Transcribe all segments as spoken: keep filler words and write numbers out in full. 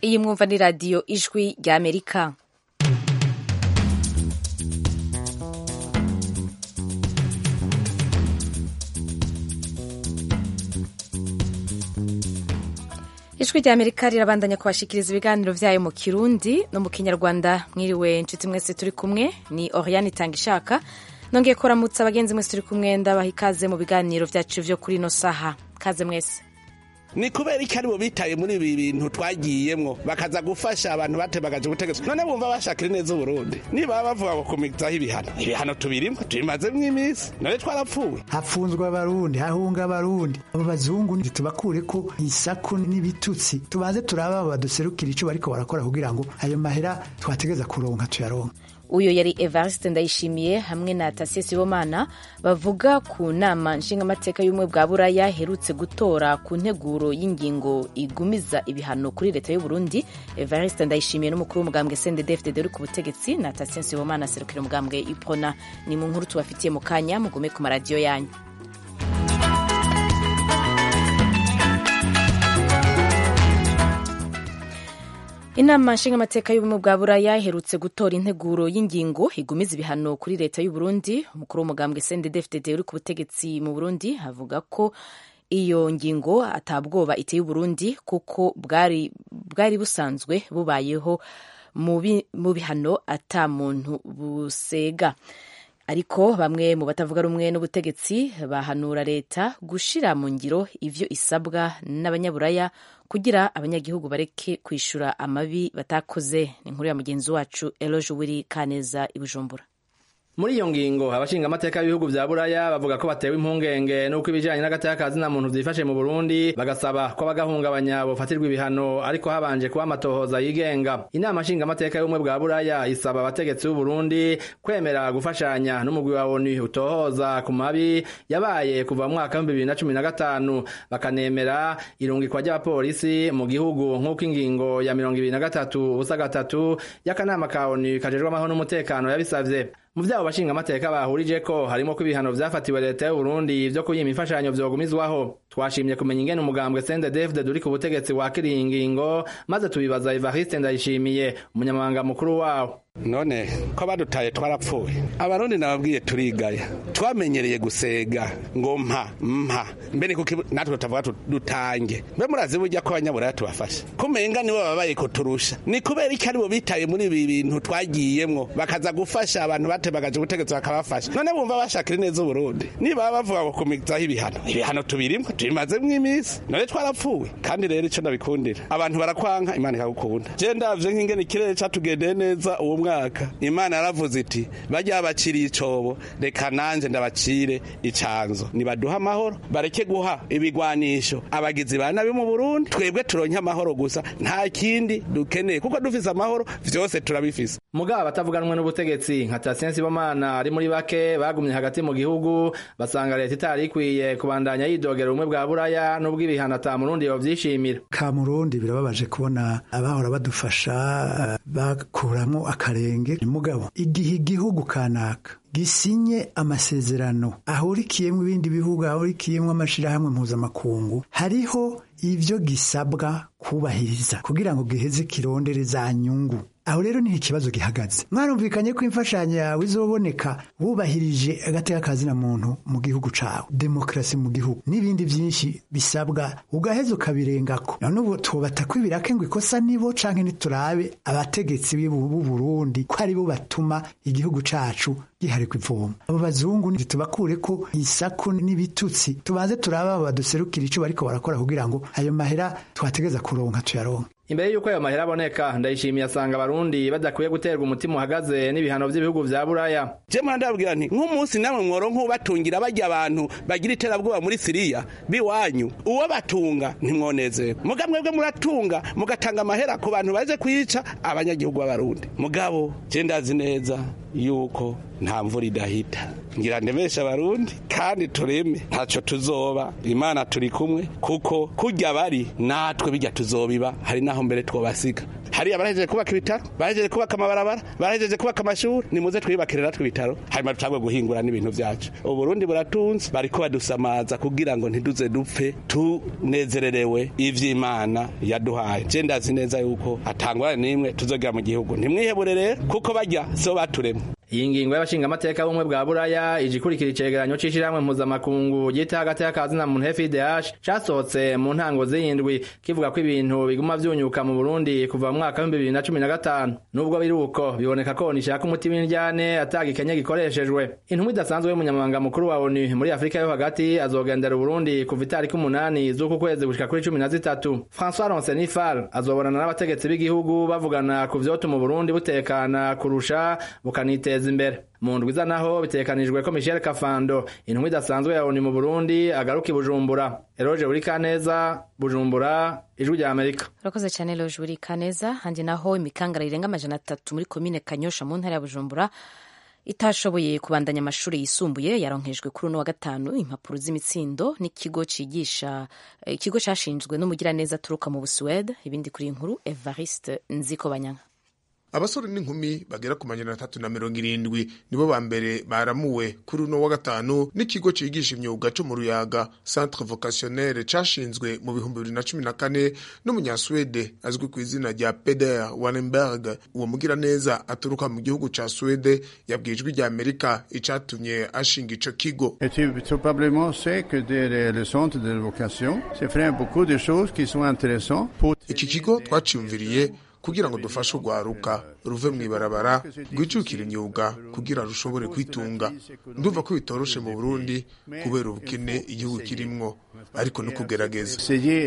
iyi mwumva ni radiyo ijwi rya Amerika. Ijwi rya Amerika rirabandanya kubashikiriza ibiganiro vyayo mu Kirundi no mu Kinyarwanda. Mwiriwe nshuti mwese turi kumwe, ni Oriane Itangishaka. Nongeye kuramutsa abagenzi mwese turi kumwe, ndabaha ikaze mu biganiro vyacu vyo kuri no saha. Kaze mwese. Ni kubera iki aribo bitaye muri ibi bintu twagiyemwo bakaza gufasha abantu batebagaje ubutegetsi, none bumva bashakira neza Burundi. Niba bavuga ngo kumizaho ibihano, ibihano tubirimwe tubimazemwo imisi, none twarapfuwe. Hapfunzwe abarundi, hahunga abarundi, abo bazungu ntitubakure ko isaku n'ibitutsi, tubanze turaba baduserukira ico bariko barakora kugira ngo ayo mahera twategeza kuronka tuyaronka. Uyo yari Evariste Ndayishimiye hamwe na Tasie Sibomana bavuga ku nama nshingamateka y'ubumwe bwa Buraya herutse gutora ku nteguro y'ingingo igumiza ibihano kuri leta y'u Burundi. Evariste Ndayishimiye n'umukuru w'umugambwe C N D D F D D uri ku butegetsi na Tasie Sibomana serukira umugambwe Ipona. Ni mu nkuru tubafitiye mu kanya, mugume ku maradiyo yanyu. Inama nshingamateka y'ubumwe bwa Buraya iherutse gutora integuro y'ingingo igumiza ibihano kuri leta y'u Burundi. Umukuru w'umugambwe C N D D F D D uri ku butegetsi mu Burundi avuga ko iyo ngingo atabwoba iteye Burundi kuko bwari bwari busanzwe bubayeho mu bihano ata muntu busega. Ariko bamwe mu batavuga rumwe n'ubutegetsi bahanura leta gushira mu ngiro ivyo isabwa n'abanyaburaya kugira abanyagihugu bareke kwishura amabi batakoze. Ni inkuru ya mugenzi wacu Eloge Wiri Kaneza i Bujumbura. Muri iyo ngingo abashinga amateka y'ibihugu vya Buraya bavuga ko batewe impungenge nuko ibijanye n'agatakazi na muntu vyifashe mu Burundi, bagasaba ko abagahungabanya bofatirwa ibihano ariko habanje kuba amatohoza yigenga. Inama nshinga amateka y'ubumwe bwa Buraya isaba abategetsi b'u Burundi kwemera gufashanya n'umugwi wa O N U utohoza ku mabi yabaye kuva mu mwaka wa bibiri na cumi na gatanu, bakanemera irungikwa ry'abapolisi mu gihugu nk'uko ingingo ya mirongo ibiri na gatatu ubusa gatatu y'akanama ka O N U kajejwe amahoro n'umutekano yabisavye. Mu vyabo bashinga amateka bahurije ko harimo ko ibihano vyafatiwe leta y'u Burundi vyo kuyima imfashanyo vyogumizwaho. Twashimye kumenya ingene umugambwe C N D D F D D uri ku butegetsi wakiriye ingingo, maze tubibaza Evariste Ndayishimiye umunyamabanga mukuru wawo. None ko badutaye twarapfuwe, abarundi nababwiye turigaya, twamenyereye gusega ngo mpa mpa mbene kuki natwe tutavuga dutange. Mbe murazi burya ko abanyaburaya tubafasha kumenga nibo babaye ko turusha. Ni kubera iki aribo bitaye muri ibi bintu twagiyemwo bakaza gufasha abantu batebagaje ubutegetsi bakabafasha, none bumva bashakira neza Burundi. Niba bavuga ngo kumizaho ibihano, ibihano tubirimwe tubimazemwo imisi, none twarapfuwe. Kandi rero ico ndabikundira abantu barakwanka, Imana ikagukunda. Je ndavye nk'ingene ikirere catugendeye neza uwo mwaka, Imana yaravuze iti bajya bacira icobo, reka nanje ndabacire icanzo. Nibaduha amahoro, bareke guha ibigwanisho abagizi ba nabi mu Burundi, twebwe turonke amahoro gusa, nta kindi dukeneye kuko dufise amahoro vyose turabifise. Mugabo batavuganwe n'ubutegetsi nka Tasie Sibomana ari muri bake bagumye hagati mu gihugu, basanga leta itari ikwiye kubandanya yidogera ubumwe bwa Buraya n'ubwo ibihano ata Murundi yovyishimira. Ka Murundi birababaje kubona abahora badufasha bakuramwo akarenge. Mugabo igihe igihugu kanaka gisinye amasezerano ahurikiyemwo ibindi bihugu, ahurikiyemwo amashirahamwe mpuzamakungu, hariho ivyo gisabwa kubahiriza kugira ngo giheze kirondere za nyungu. Aho rero ni ikibazo gihagaze. Mwarumvikanye ko imfashanyo yawe izoboneka wubahirije agateka kazina muntu mu gihugu cawe, demokrasi mu gihugu n'ibindi vyinshi bisabwa ugaheza ukabirengako. None ubu tubata kwibirake ngo ikosa nibo canke niturabe abategetsi b'u Burundi ko ari bo batuma igihugu cacu giharikwa ivoma. Abo bazungu ntitubakure ko isaku n'ibitutsi, tubanze turaba baduserukira ico bariko barakora kugira ngo ayo mahera twategeza kuronka tuyaronka. Imbere yuko ayo mahera aboneka, Ndayishimiye asanga abarundi badakwiye guterwa umutima uhagaze n'ibihano vy'ibihugu vya Buraya. Je mwandabwira nti nk'umunsi namwe mworonka ubatungira bajya abantu bagira iterabwoba muri Syria biwanyu, uwo batunga ntimwoneze. Muga mwebwe muratunga mugatanga amahera ku bantu baje kwica abanyagihugu b'abarundi. Mugabo je ndazi neza yuko nta mvura idahita, ngira ndemesha abarundi kandi tureme ntaco tuzoba. Imana turi kumwe kuko kurya bari natwe bijya tuzobiba, hari naho mbere twobasiga. hariya barahejeje kubaka ibitaro, barahejeje kubaka amabarabara, barahejeje kubaka amashuri, nimuze twiyubakire natwe ibitaro hanyuma dutangwe guhingura n'ibintu vyacu. Uburundi buratunze, bariko badusamaza kugira ngo ntiduze dupfe tunezererewe ivy'Imana yaduhaye. Je ndazi neza yuko atangwa nimwe tuzogira mu gihugu. Ntimwihebure rero kuko bajya so baturemwe. Iyi ngingo y'abashingamateka b'ubumwe bwa Buraya ije ikurikira icegeranyo c'ishirahamwe mpuzamakungu ryita hagati y'akazi na muntu F I D H casohotse mu ntango z'indwi kivuga ko ibintu biguma vyunyuka mu Burundi kuva mu mwaka wa bibiri na cumi na gatanu. Nubwo biruko biboneka ko nishaka umuti w'indyane atagikenye gikoreshejwe. Intumwa idasanzwe y'umunyamabanga mukuru wa O N U muri Afrika yo hagati azogendera Burundi kuva itariki umunani z'uku kwezi gushika kuri cumi na zitatu. François Ronsenifal azobonana n'abategetsi b'igihugu bavugana ku vyotuma Burundi butekana kurusha bukanite imbere. Mu ndwi naho bitekanijwe ko Michel Kafando intumwa idasanzwe ya O N U mu Burundi agaruka i Bujumbura. Eroje Urikaneza, Bujumbura, Ijwi rya Amerika. Urakoze cyane Eroje Urikaneza. Handi naho imikangara irenga amajana atatu muri komine Kanyosha mu ntara ya Bujumbura itashoboye kubandanya amashuri yisumbuye yaronkejwe kuri uno wa gatanu impapuro z'imitsindo n'ikigo cigisha ikigo cashinzwe n'umugiraneza aturuka mu Busuwede. Ibindi kuri inkuru Evariste Nzikobanyanka. Abasore n'inkumi bagera ku majana atatu na mirongo irindwi nibo ba mbere baramuwe kuri uno wa gatanu n'ikigo cigisha imyuga cyo mu Ruyaga Centre Vocationnel cashinzwe mu bihumbi bibiri na cumi na kane n'umunyaswede azwi ku izina rya Peder Wallenberg. Uwo mugira neza aturuka mu gihugu ca Swede yabwijwe rya Amerika icatumye ashinga ico kigo. Et tu probablement sais que des le centre de vocation c'est faire beaucoup de choses qui sont intéressantes pour iki kigo twaciyumviriye kugira ngo dufashe urwaruka ruve mw'ibarabara rwicukira imyuga kugira rushobore kwitunga. Ndumva ko bitoroshe mu Burundi kubera ubukene igihugu kirimwo, ariko no kugerageza.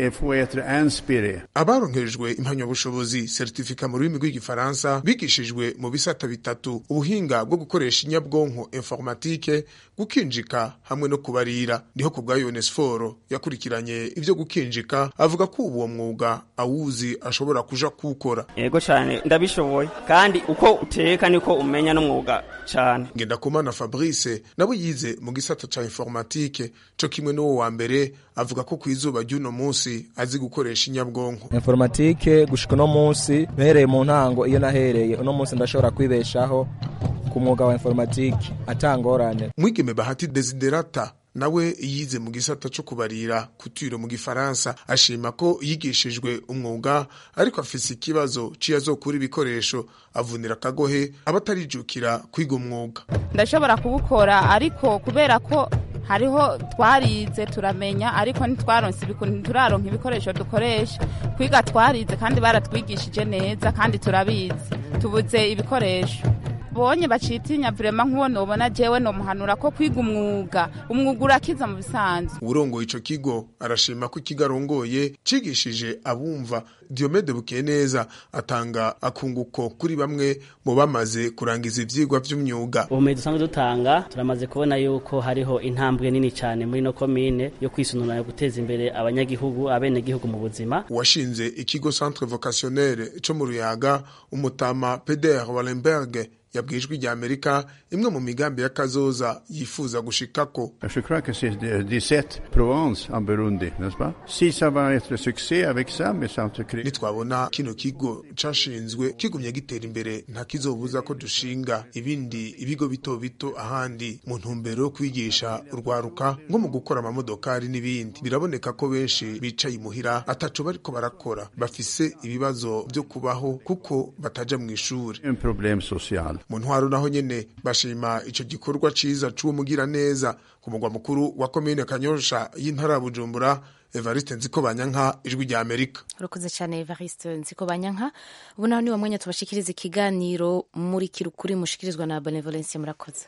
Abaronkejwe impamyabushobozi certificat mu rurimi rw'igifaransa bigishijwe mu bisata bitatu: ubuhinga bwo gukoresha inyabwonko informatique, gukinjika hamwe no kubarira. Niho ku bwa Yonesforo yakurikiranye ivyo gukinjika avuga ko uwo mwuga awuzi ashobora kuja kuwukora. Yego cyane ndabishoboye, kandi uko uteka niko umenya n'umwuga cyane. Ngendakumana Fabrice nabo yize mu gisata ca informatique cyo kimwe n'uwo wa mbere avuga ko kwizuba ry'uno munsi azi gukoresha inyabwonko. Informatique gushika no munsi mpereye mu ntango iyo nahereye uno munsi ndashobora kwibeshaho ku mwuga wa informatique atangorane. Mwigeme Bahati Desiderata nawe yize mu gisata cyo kubarira kutiro mu gifaransa ashima ko yigishijwe umwuga, ariko afise ikibazo ciyazokura ibikoresho avunira kagohe abatarijukira kwiga umwuga. Ndashobora kubukora ariko kubera ko hariho twarize turamenya ariko ntitwaronse turaronka ibikoresho dukoresha. Kwiga twarize kandi baratwigishije neza kandi turabizi, tubuze ibikoresho. Bonye bacitinya vrema nk'uwo nobona jewe no muhanura ko kwiga umwuga umwuga urakiza mu bisanzwe. Urongo ico kigo arashima ko ikigarongoye cigishije abumva. Diomede Bukeneza atanga akunguko kuri bamwe mu bamaze kurangiza ivyigwa vy'umyuga. Ubumenyi dusanzwe dutanga turamaze kubona yuko hariho intambwe nini cyane muri no komine yo kwisunura yo guteza imbere abanyagihugu abene gihugu mu buzima. Washinze ikigo Centre Vocationnel cyo mu Ruyaga umutama Peder Wallenberg yabwijwe rya Amerika imwe mu migambi y'akazoza yifuza gushikako. Je crois que c'est dix-sept provinces en Burundi, n'est-ce pas? Si ça va être succès avec ça, mais ça te crée. Nitwabona kino kigo cashinzwe kigumye gitera imbere nta kizobuza ko dushinga ibindi ibigo bito bito ahandi mu ntumbero kwigisha urwaruka nko mu gukora amamodokari n'ibindi. Biraboneka ko benshi bicaye imuhira ataco bariko barakora, bafise ibibazo byo kubaho kuko bataja mu ishuri. Un problème social. Mu ntwaro naho nyene bashima ico gikorwa ciza c'uwo mugira neza ku mugwa mukuru wa komine Kanyosha y'intara Bujumbura. Evariste Nzikobanyanka, Ijwi rya Amerika. Urakoze cyane Evariste Nzikobanyanka. Ubu naho ni wa mwanya tubashikiriza ikiganiro muri kirukuri mushikirizwa na Benevolence. Murakoze.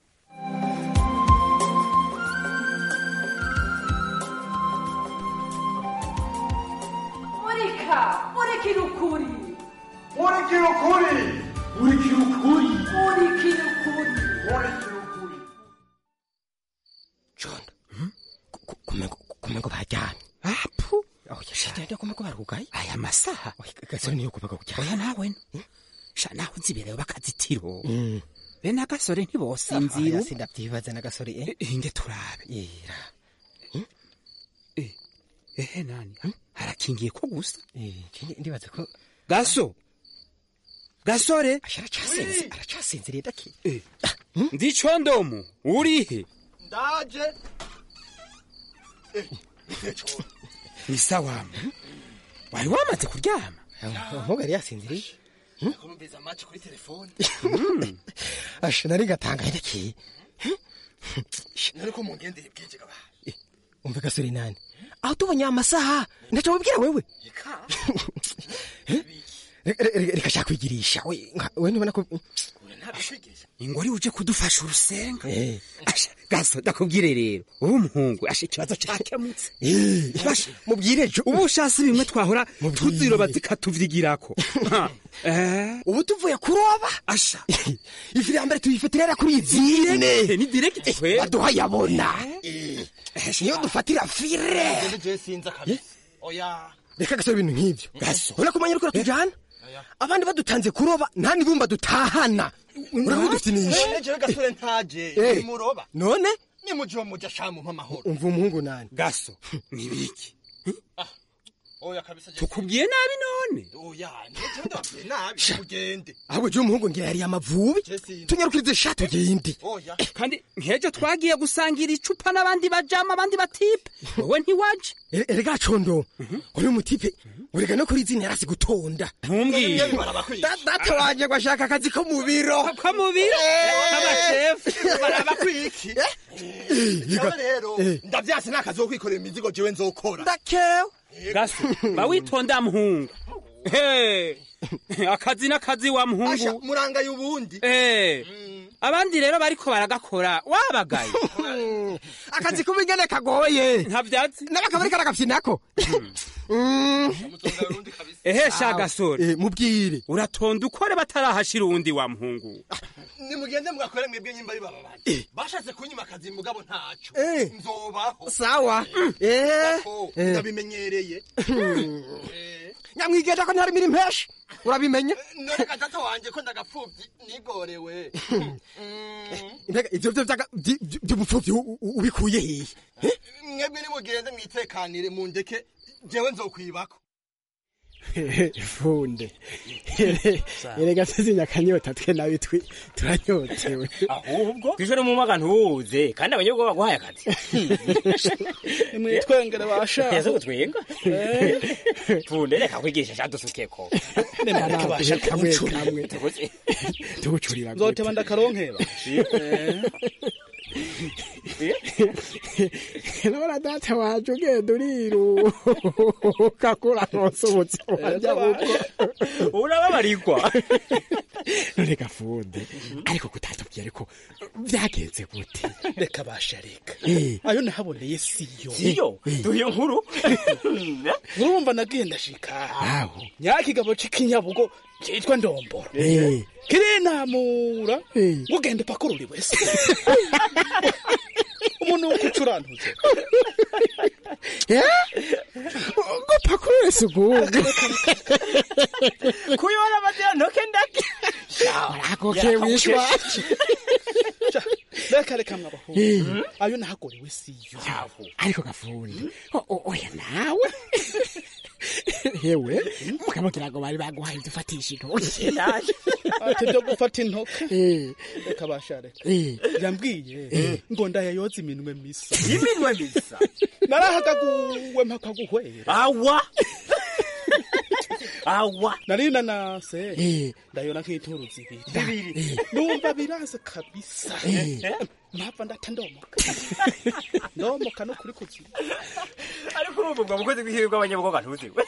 Murika, muri kirukuri. Muri kirukuri. Muri kirukuri. Muri kirukuri. Muri kirukuri. John, hmm? Kumeko kumeko bajyanye. Apu. Oh yashite ndio kumeko barugaye. Aya masaha. Gasore niyo kumeko kujyana. Oya nawe. Sha naho nzibere bakazitiro. Mm. Bena gasore ntibosinzira. Aya sindabyibaza na gasore eh. Inge turabe. Ira. Hmm? Eh. Eh nani? Hmm? Harakingiye ko gusa. Eh, ndibaza ko Gaso. gasore aracasinziriye daki ndicondomu urihe ndaje ni sawa wari wamaze kuryama nkubu yari yasinziriye kumviza match kuri telefone asha nari gatangaye daki nariko mungendeye bwije gaba umve gasore nani aho tubonye amasaha ndaca wabwira wewe reka shaka kwigirisha we ntubona ko ingori uje kudufasha urusenga asha gaso ndakubwire rero ubu umuhungu asha ikibazo cyakemutse basha mubwire jo ubu ushasi bimwe twahora tuziroba zikatuvyigirako ubu tuvuye kuroba asha ifi ya mbere tuyifatira kuri izine ni direct twe baduha yabona niyo dufatira fire je sinza kabisa oya reka gasore ibintu nk'ivyo ura kumenya uko tujana abandi badutanze kuroba nta nibumba dutahana uravuga ufite nishi je gasore ntaje ni muroba none ni mujo muja shamu mpamahoro umva umuhungu nani gaso nibiki oya kabisa tukubwiye nabi none oya nije ndabwiye nabi ugende ahubwo je umuhungu ngira yari amavubi tunyarukirize shato gende oya kandi nkejo twagiye gusangira icupa n'abandi bajama abandi batipe wowe ntiwaje erega condo uri umutipe urega no kuri izina yarasi gutonda ntumbwiye data wanje gwashaka akazi ko mu biro ko mu biro abachef barabakwiki rero ndavyase nakazi wo kwikorera imizigo jewe nzokora ndakewe gaso bawitonda muhungu he akazi n'akazi wa muhungu asha muranga y'ubundi eh abandi rero bariko baragakora wabagaye akazi kubingene kagoye ntavyatsi n'akabari karagafyinako ehe sha gasore mubwire uratonda ukore batarahashira uwundi wa muhungu nimugende mugakore mwebwe nyimba ari baba bandi bashatse kunyima akazi mugabo ntaco nzobaho sawa eh ndabimenyereye nyamwigenda ko ntari miri mpeshi urabimenye none gatata wanje ko ndagapfuvyi nigorewe mbega ivyo byo by'ubupfuvyi ubikuye hehe mwebwe nimugende mwitekanire mundeke jewe nzokwibako funde erega sizinya kanyota twe nabi twi turanyotewe ahubwo kwishore mu magana uze kandi abanyego baguhaye akazi mwitwengere basha yezo gutwenga funde reka kwigisha cyadusukeko nenda basha kamwe kamwe tugucurira nzoteba ndakaronkeba nabona data waje ugenda uriru kakura nkosobotse wajya buko urababarikwa reka funde ariko kutatubwiye ariko byagenze gute reka basharika ayo nahaboneye siyo siyo duyo nkuru urumva nagiye ndashika aho nyakigabo c'ikinyabugo cyitwa ndomboro kirinamura ngugende pakururi wese umuntu ukucurantuze ngo pakururi sugugu kuyora badya ntoke ndake urakoke wishwa reka reka mwabaho ayo nahagorewe siyo ariko gafundi oya nawe hewe mukamukira ngo bari baguhaye dufatisha intoki ati byo gufata intoki reka bashareka yambwiye ngo ndayayoza iminwe misa iminwe misa narahagaguwe mpaka guhwera awa awa narina nase ndayona nk'ituru zibiri numva biraze kabisa mpava ndata ndomoka ndomoka no kuri kuzi ariko urumva ubwo mukozi bw'ihirwe abanyabugoga ntuziwe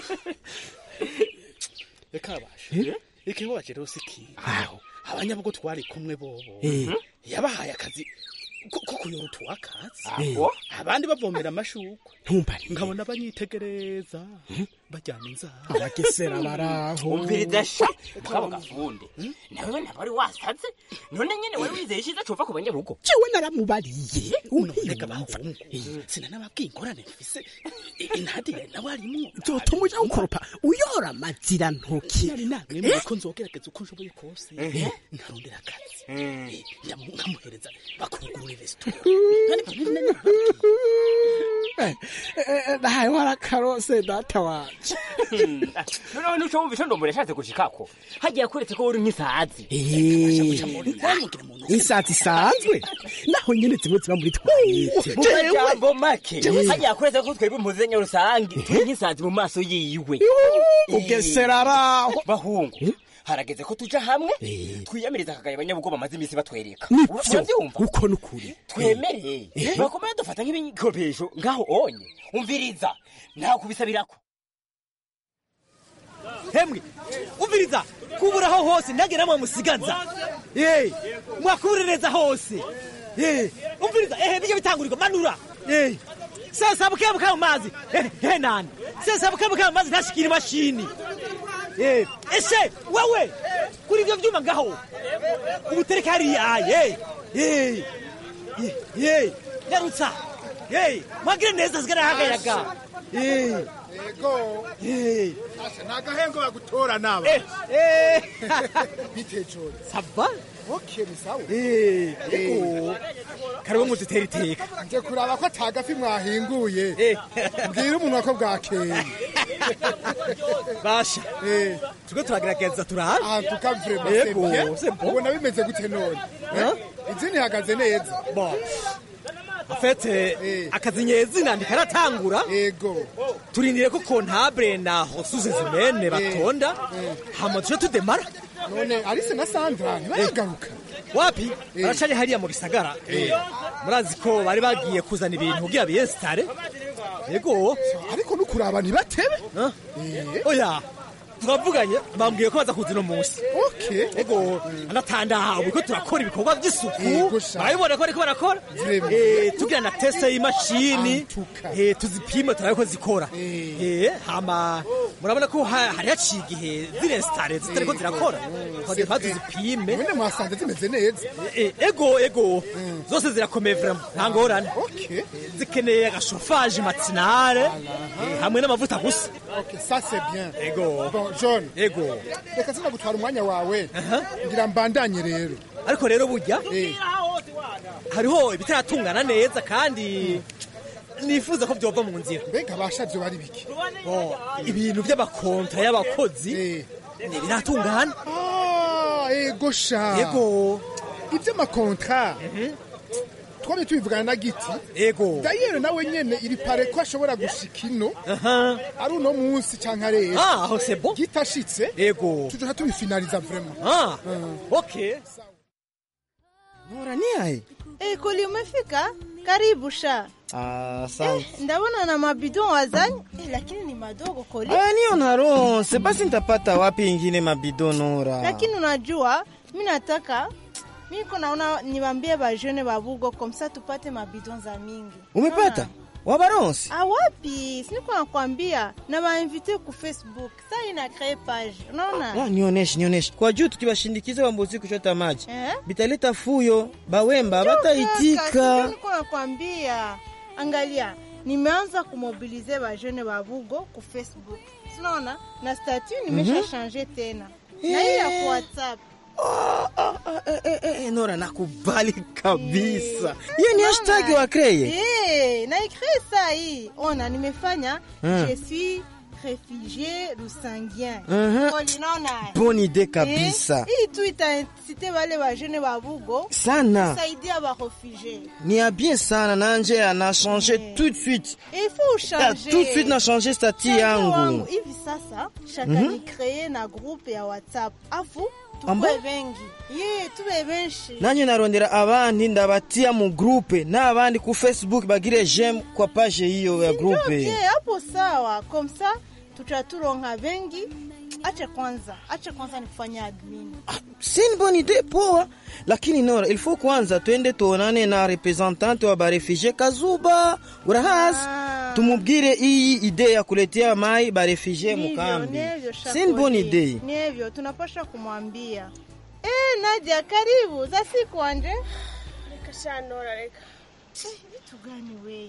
reka bashe ikiho bakero siki aho abanyabugo twari kumwe bobo yabahaye akazi ko kuyora utuwakazi abandi bavomera amashugwe ntumbari nkabona banyitegereza bajyana inzara abagesera baraho umviriza sha mukabo gafunde nawe ntabari wasaze none nyene wari wizeye ishiza cova ku banyabugo jewe naramubariye reka bahungu sina nababwiye ingorane mfise intadi nawe arimwo zotuma uja gukoropa uyora amazira ntoki nari namwe ko nzogerageza uko nshoboye kose nkarondera akazi nkamuhereza bakurugurura resitora nahaye warakarose data wanje noneho nico wumvisha ndombora yashatse gushikako hagiye kuretse ko uri nk'isazi isazi isanzwe naho nyene zimwe ziba muri twite jambo make hagiye kuretse ko twebwe impuzenya rusange turi nk'isazi mu maso yiwe ugesera araho bahungu harageze ko tuja hamwe twiyamiriza akagaye abanyabugo bamaze imisi batwereka uravyumva uko nukuri twemereye bakomeye dufata nk'ibikopesho ngaho onye umviriza nta kubisabirako hemwe umviriza kuburaho hose ndageramwe musigaza eh mwakurereza hose eh umviriza ehe bije bitangurirwa manura eh sasa buke buke amazi eh nani sasa buke buke amazi ntashikira imashini eh ese wewe kuri ivyo vyuma ngaho ubutereka hari aye eh eh yarutsa eh magire neza zigara hagayaga eh ego eh asa nagahengo bagutora naba eh bitejo sava okay bisawo eh ego karibu muzitera iteka nje kuraba ko atagafi mwahinguye mbwira umuntu wako bwakeye basha eh tugo turagerageza turaha ah tukavre masebye ubona bimeze gute none izini hagaze neza bo afete akazi nyezi nandi karatangura yego turindire ko comptable na hosuze zimene batonda hama tuje tudemara none Alice na Sandra ntibagaruka wapi baracari hariya mu gisagara murazi ko bari bagiye kuzana ibintu kugira biyestare yego ariko nukuraba ntibatebe oya turavuganye bambwiye ko baza kuzina umunsi okay ego anatandahawe ko turakora ibikorwa by'isuku bayibone ko ariko barakora eh tugira na test y'imashini eh tuzipima turako zikora eh hama murabona ko hari haciye igihe zirestare zitariko zirakora twagiye tuzipime none mwasanze zimeze neza ego ego zose zirakomeye vraiment nta ngorane okay zikeneye agashofage matinale hamwe n'amavuta gusa okay ça c'est bien ego John ego reka sina gutwara umwanya wawe ngira mbandanye rero ariko rero burya hariho ibitaratungana neza kandi nifuza ko byova mu nzira mbega bashavyo bari biki oh ibintu by'abakontra y'abakozi ni biratungana ah ego sha ego ibyo makontra twari tubivugana na giti ego dayero nawe nyene iri pare ko ashobora gushika ino aha ari uno munsi canka rero ah aho c'est bon gitashitse ego tuja tubifinaliza vraiment ah okay Nora ni hai eh kuli umefika karibu sha ah sawa eh, ndabona na mabidon wazani eh, lakini ni madogo koli ah niyo naronse basi nitapata wapi ingine mabidon Nora lakini unajua mimi nataka Miko naona niwaambie ba jeune babugo comme ça tupate mabidon za mingi. Umepata? Wabaronsi? Ah wapi? Siniko nakwambia na ba invite ku Facebook. Sasa ina create page. Unaona? Ah nioneshe nioneshe. Kwa juu tukibashindikiza bambuzi kuchota maji. Eh? Bitaleta fuyo, bawemba bataitika. Siniko nakwambia. Angalia, nimeanza kumobilize ba jeune babugo ku Facebook. Unaona? Na statut nimesha mm -hmm. changer tena. Na hii ya ku WhatsApp. Ah, ah, ah, eh, eh, Nora nakubali kabisa. Hiyo ni hashtag wa kreye. Eh, na ikreye saa hii. Ona nimefanya hmm. Je suis réfugié rusangien. Uh-huh. Bonne idée kabisa. Eh, hii tu itancite wale wa jeune babugo sana. Kusaidia ba réfugiés. Ni a bien sana nanje ana changer yeah. tout de suite. Il faut changer. Yeah, tout de suite na changer statut yangu. Hivi sasa chakani mm -hmm. créer na groupe ya WhatsApp. Afu tuwe bengi. Ye tuwe benshi. Nanyo narondera abandi ndabatia mu groupe na abandi ku Facebook bagire j'aime kwa page hiyo ya groupe. Yeah, hapo sawa. Comme ça tutaturonga bengi. Acha kwanza, acha kwanza nikufanya admin. Ah, c'est une bonne idée poa. Lakini Nora, il faut kwanza twende tuonane na representante wa barefugee Kazuba. Urahaz. Ah. Tumubwire hii idea ya kuletea mai barefugee mukambi. C'est une bonne idée. Ni hivyo tunapaswa kumwambia. Eh, Nadia karibu. Za siku anje. Reka sha Nora reka. Eh, vitu gani wewe?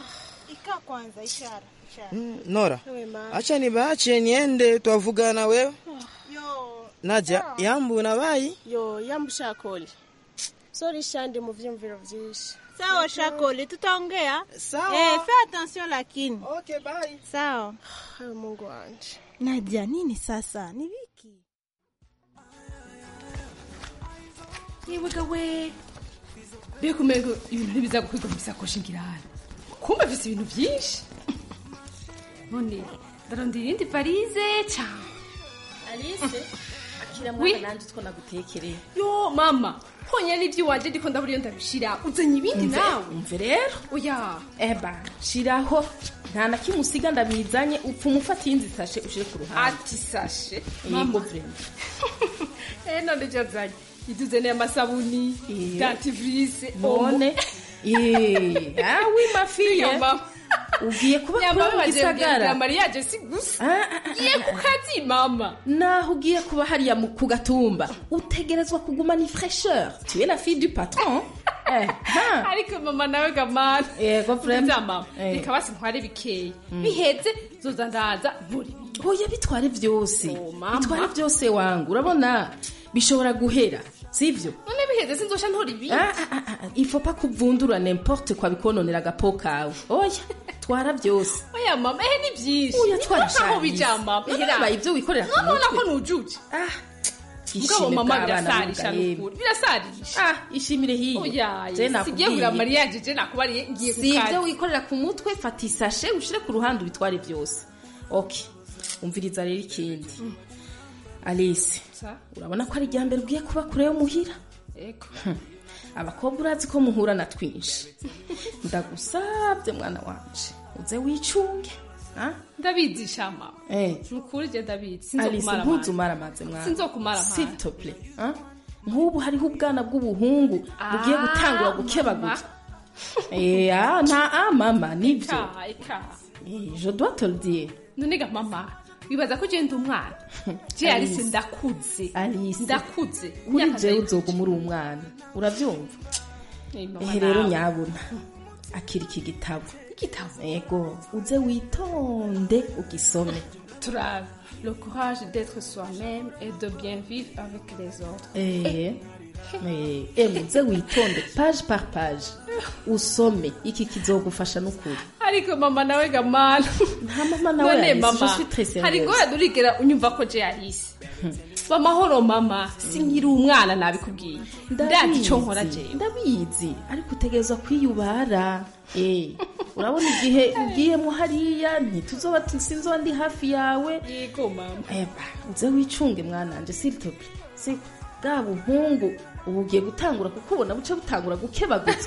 Ika kwanza ishara. Mm, Nora, acha nibaache niende tuavugana wewe. Yo. Nadia, yambu na bayi? Yo, yambu shakoli. Sorry shandi mu vyumviro vyinshi. Sawa Shakoli, tutaongea. Sawa. Eh, fais attention lakini. Okay, bye. Sawa. Hayo Mungu wanje. Nadia, nini sasa? Ni wiki. Yewe gawe. Beko kumengo ibintu ntibiza kwiga mu bisakoshi ngirana. Kumbe vise ibintu byinshi. None darondira indi Parise cha. Alice, akira mwana nanje two nagutekereye. Yo mama, honye n'ivyo wanje ndiko ndaburiyo ndabishira. Uzanye ibindi nawe. Umve rero. Oya. Eba, shiraho. Nta na kimusiga ndabizanye upfa umufata inzi sashe ushire ku ruhande. Ati sashe. Mama vrema. Eh none jazanye. Iduzene amasabuni, dentifrice, none. Eh, ah oui ma fille. Ugiye kuba kwa gisagara. Ya mariage si gusa. Giye kukazi mama. Naho ugiye kuba hariya mu kugatumba. Utegerezwa kuguma ni fraîcheur. Tu es la fille du patron. Eh, ha. Ariko mama nawe gamana. Yego vraiment. Mama. Bikabasi ntware bikeye. Biheze zoza ndaza buri. Oya bitware vyose. Bitware vyose wangu. Urabona bishobora guhera. Sivyo? None biheze sinzosha ntora ibi. Ah ah ah, il faut pas kuvundura n'importe quoi bikononera gapo kawe. Oya, twara byose. Oya mama, eh ni byinshi. Oya twara aho bijama. Ihera ibyo wikorera ku mutwe. None ko nujuje. Ah. Mugabo mama birasarisha n'ukuri. Birasarisha. Ah, ishimire hiyo. Oya, sigiye kura mariage je nakubariye ngiye kukaza. Sivyo wikorera ku mutwe, fata isashe ushire ku ruhande bitware byose. Okay. Umviriza rero ikindi. Alice, urabona ko ari ryambere ugiye kuba kure yo muhira? Ego. Abakobwa urazi ko muhura na twinshi. Ndagusabye mwana wanje, uze wicunge. Ha? Ndabizi shama. Eh. Nukuri je ndabizi. Sinzokumara. Alice, ntuzumara amaze mwana. Sinzokumara amaze. S'il te plaît. Ha? Nkubu hariho ubwana bw'ubuhungu bugiye gutangura gukebaguza. Eh, ah, na ah mama nivyo. Eka, eka. Eh, je dois te le dire. None mama. Bibaza ko je ndi umwana. Je Alice ndakuze. Alice ndakuze. Kuri je uzogumura umwana. Uravyumva? Eh rero nyabuna. Akiri iki gitabo. Igitabo. Yego, uze witonde ugisome. Turave. Le courage d'être soi-même et de bien vivre avec les autres. Eh. Eh, eh muze witonde page par page. Usome iki kizogufasha n'ukuri. Ariko mama nawe gamana. Nta mama nawe. Je suis très sérieuse. Hari goya durigera unyumva ko je Alice. Bamahoro mama, sinkiri umwana nabikubwiye. Ndazi ico nkora je. Ndabizi, ariko utegerezwa kwiyubara. Eh, urabona igihe ugiyemo hariya ntituzoba sinzoba ndi hafi yawe. Yego mama. Eba, uze wicunge mwana nje s'il te plaît. Si bwa buhungu ubu ugiye gutangura kukubona buce butangura gukebaguza.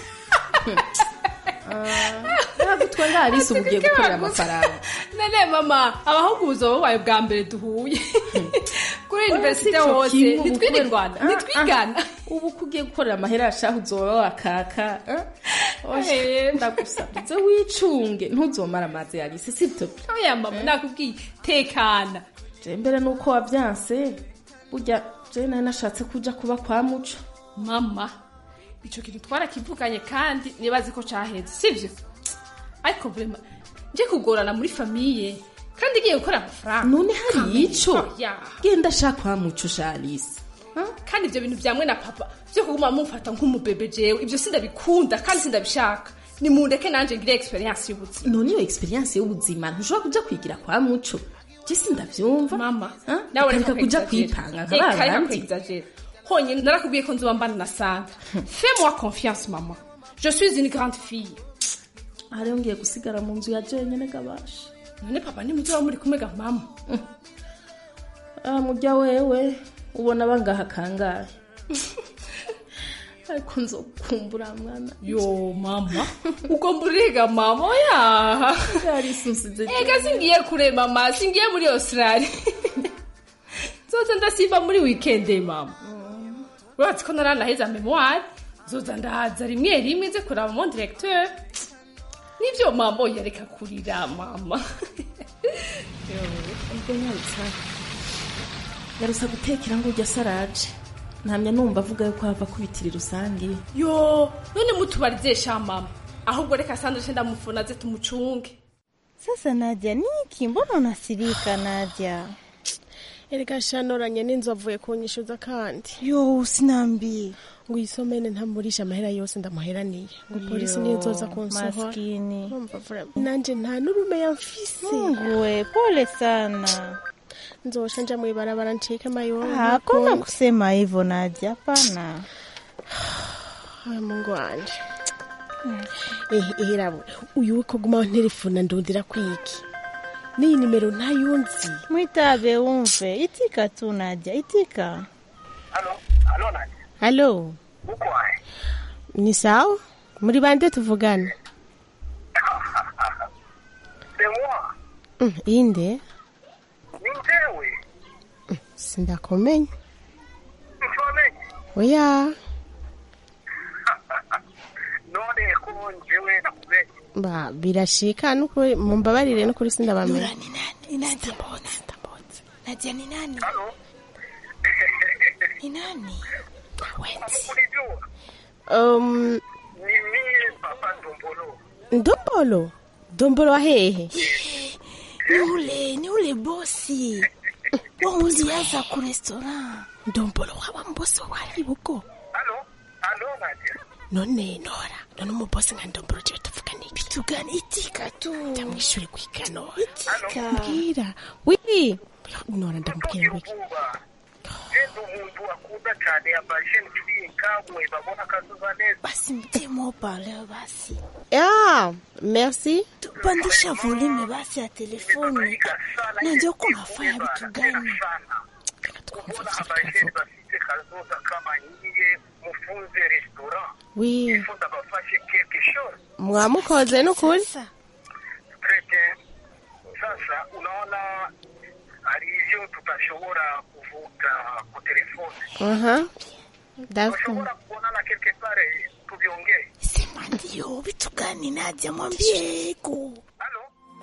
Ah, gutwanga Alice ubu ugiye gukorera amafaranga. Nene mama, abahungu buzo babaye bwa mbere duhuye. Kuri university hose nitwiri Rwanda, nitwigana. Ubu kugiye gukorera amahera yashaho uzoba wakaka. Oye, ndagusabye uze wicunge ntuzomara amazi Alice s'il te plaît. Oya mama, nakubwiye tekana. Je mbere nuko wavyanse. Burya je nari nashatse kuja kuba kwa Muco. Mama, ico kintu twarakivuganye kandi nibazi ko caheze, sivyo? Ariko vraiment je kugorana muri famille kandi giye gukora amafaranga. None hari ico? Genda shaka kwa Muco Alice. Kandi ivyo bintu byamwe na papa byo kuguma mumfata nk'umubebe jewe, ivyo sindabikunda kandi sindabishaka. Ni mundeke nanje ngire experience y'ubuzima. None iyo experience y'ubuzima ntushobora kuja kwigira kwa Muco. Je sindavyumva. Mama, nawe reka kuja kwipanga nk'abandi. Honye narakubwiye ko nzobambana na Sandra. Fais-moi confiance mama. Je suis une grande fille. Ari ngiye gusigara mu nzu ya jenyene gabasha. None papa ni muzo muri kumega mama. Ah mujya wewe ubona bangaha kangahe. Ariko nzokumbura mwana. Yo mama. Ukomburiga mama ya. Yari sunsize. Ega singiye kure mama, singiye muri Australia. Zoza ndasiba muri weekend mama. Urati ko naranaheza memoire. Zoza ndahaza rimwe rimwe ze kuraba mon directeur. Nivyo mama yareka kurira mama. Yo, ubwo nyarutsa. Yarusa gutekera ngo ujya saraje. Ntamya numva avuga yuko hava kubitira rusangi. Yo, none mutubarize sha mama. Ahubwo reka Sandra shenda mufuna ze tumucunge. Sasa Nadia, niki mbona unasirika Nadia? erega shanoranye n'inzovuye kunyishuza kandi yo sinambi ngo isomene ntamurisha amahera yose ndamuheraniye ngo polisi niyo nzoza kunsohora maskini nanje nta n'urume yamfise ngwe pole sana nzosha nja mwibarabara ncike mayongo hakuna kusema hivyo Nadia hapana ay Mungu wanje eh eh rabo uyu ko guma nterefona ndondira kwiki ni nimero ntayunzi mwitabe umve itika tu Nadia itika halo halo Nadia halo uko wapi ni sawa muri bande tuvugana Demwa mm, inde ninjewe mm, sindakomenya Mfamenye oya none ko njewe nakumenye ba birashika nuko mumbabarire no kuri sindabamenye ni nani Nadia mbona ndambotse Nadia ni nani halo ni nani wenzi um ni mimi papa Dombolo Dombolo Dombolo wa hehe ni ule ni ule bosi wauzi yaza ku restaurant Dombolo waba mbosi wa wali buko halo halo Nadia none Nora none umubosi nka Dombolo je tuvugana bitu gani itika tu ndamwishure kwikano itika mbwira wi Nora ndamubwira wiki Endo umuntu akunda cyane yabashe n'ibinka we babona kazuza neza basi mtemo pale basi ah merci tupandisha volume basi ya telefoni najua kunafanya vitu gani tukubona abashe bafite kazuza kama nyinyi mufunze restaurant oui funda bafashe quelque chose mwamukoze n'ukuri très sasa unaona alivyo tutashobora kuvuta ku telefone aha d'accord tutashobora kuonana quelque part tuviongee sema ndio vitu gani Nadia mwambie eko halo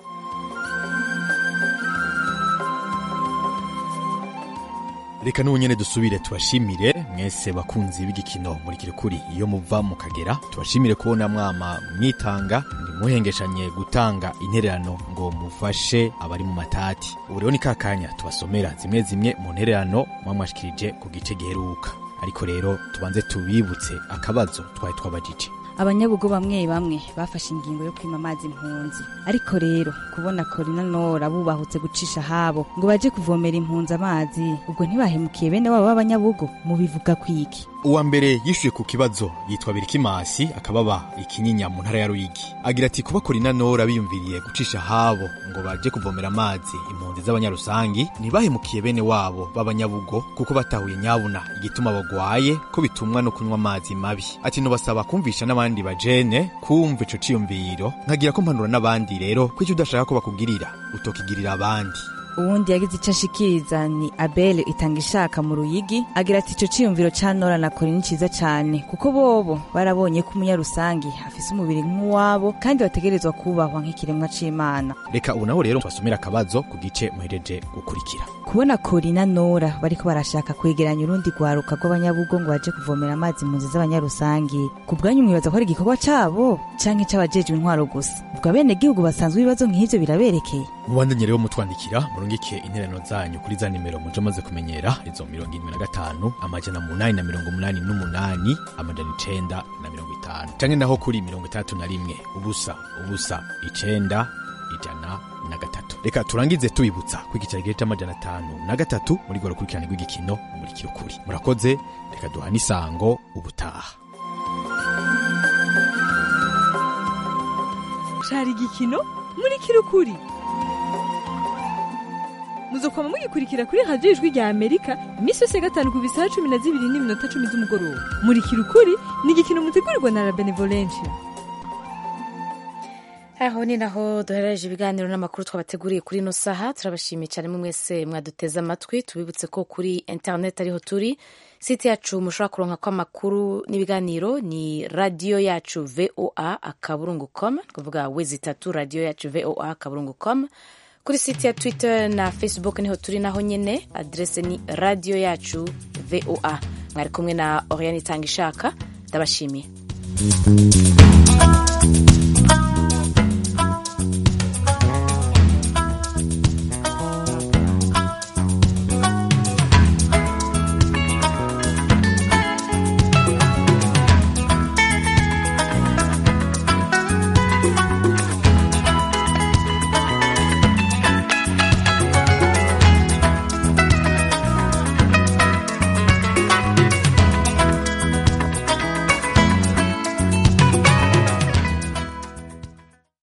reka n'ubunyene dusubire tubashimire mwese bakunzi b'igikino muri kirikuri iyo muva mu kagera tubashimire kubona mwama mwitanga ntimuhengeshanye gutanga intererano ngo mufashe abari mu matati ubu rero ni kakanya tubasomera zimwe zimwe mu ntererano mwamwashikirije ku gice giheruka ariko rero tubanze tubibutse akabazo twari twabajije abanyabugo bamwe bamwe bafashe ingingo yo kwima amazi impunzi ariko rero kubona Corina Nora bubahutse gucisha habo ngo baje kuvomera impunzi amazi ubwo ntibahemukiye bene wabo b'abanyabugo mu bivuga kwiki uwa mbere yishuye ku kibazo yitwa Birikimasi akababa ikinyinya mu ntara ya Ruyigi agira ati kuba Corina Nora biyumviriye gucisha habo ngo baje kuvomera amazi impunzi z'abanyarusangi ntibahemukiye bene wabo b'abanyabugo kuko batahuye nyabuna igituma bagwaye ko bitumwa no kunywa amazi mabi ati no basaba kumvisha n'abandi bajene kumva ico ciyumviro nkagira ko mpanura n'abandi rero ko icyo udashaka ko bakugirira utokigirira abandi uwundi yagize icyo ashikiriza ni Abel Itangishaka mu Ruyigi agira ati ico ciyumviro ca Nora na Corina ciza cyane kuko bobo barabonye ko umunyarusangi afise umubiri nk'uwabo kandi bategerezwa kubahwa nk'ikiremwa c'Imana reka ubu naho rero twasomera akabazo ku gice muhereje gukurikira kubona Corina Nora bariko barashaka kwegeranya urundi gwaruka rw'abanyabugo ngo baje kuvomera amazi mu nzu z'abanyarusangi ku bwanyu mwibaza ko ari igikorwa cabo canke c'abajejwe intwaro gusa ubwo abene gihugu basanzwe ibibazo nk'ivyo biraberekeye mubandanye rero mutwandikira murungike intererano zanyu kuri za nimero muje maze kumenyera izo mirongo irindwi na gatanu amajana munani na mirongo munani n'umunani amajana icenda na mirongo itanu canke naho kuri mirongo itandatu na rimwe ubusa ubusa icenda ijana na gatatu reka turangize tubibutsa ko igicari gihe c'amajana atanu na gatatu muri goro kurikirana rw'igikino muri kirukuri murakoze reka duhana isango ubutaha cari igikino muri kirukuri muzokoma mugikurikira kuri radio ijwi rya Amerika imisi yose gatanu ku bisaha cumi na zibiri n'iminota cumi z'umugoroba muri kirukuri ni igikino mutegurirwa na La Benevolencia aho ni naho duhereje ibiganiro n'amakuru twabateguriye kuri ino saha turabashimiye cyane mwese mwaduteze amatwi tubibutse ko kuri internet ariho turi site yacu mushobora kuronka ko amakuru n'ibiganiro ni radio yacu voa akaburungu com kuvuga wezi tatu radio yacu voa akaburungu com kuri site ya Twitter na Facebook niho turi naho nyene adresse ni radio yacu voa mwari kumwe na Oriane Itangishaka ndabashimiye